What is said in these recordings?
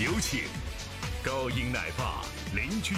有请高音奶爸林君。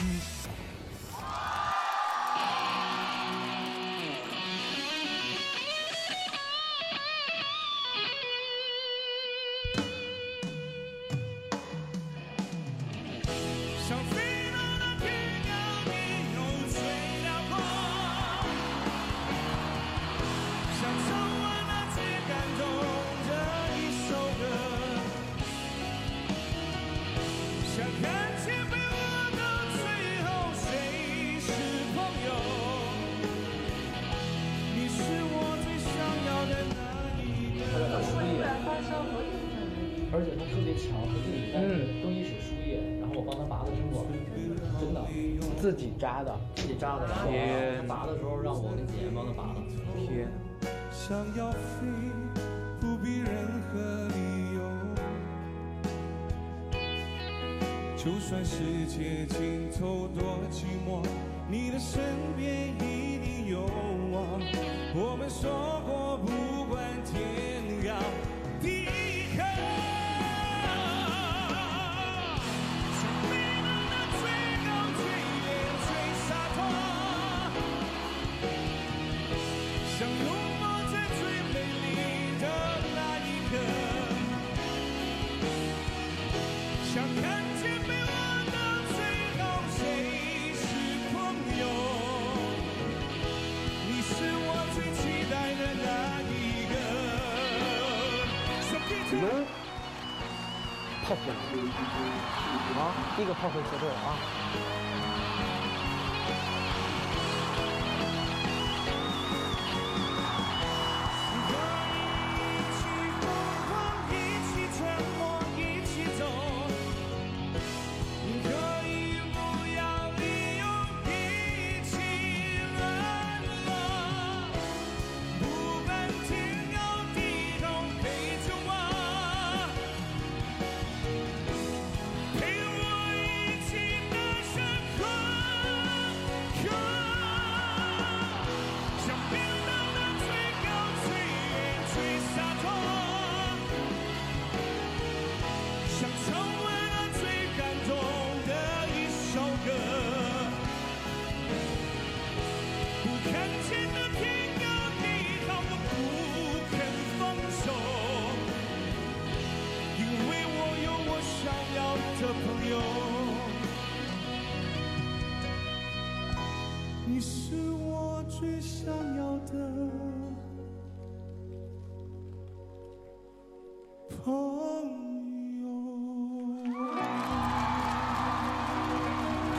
而且他特别强，他自己在更衣室输液，然后我帮他拔的针管，真的自己扎的， 然后他拔的时候让我跟姐姐帮他拔的。 天， 想要飞，不必任何理由，就算世界尽头多寂寞，你的身边一定有我。我们说过，不管天高地厚，想飞到那最高最远最洒脱，想拥抱在最美丽的那一刻，想看见被我到最后谁是朋友，你是我最期待的那一个。 哟，炮火啊，一个炮火节奏啊。 的朋友，你是我最想要的。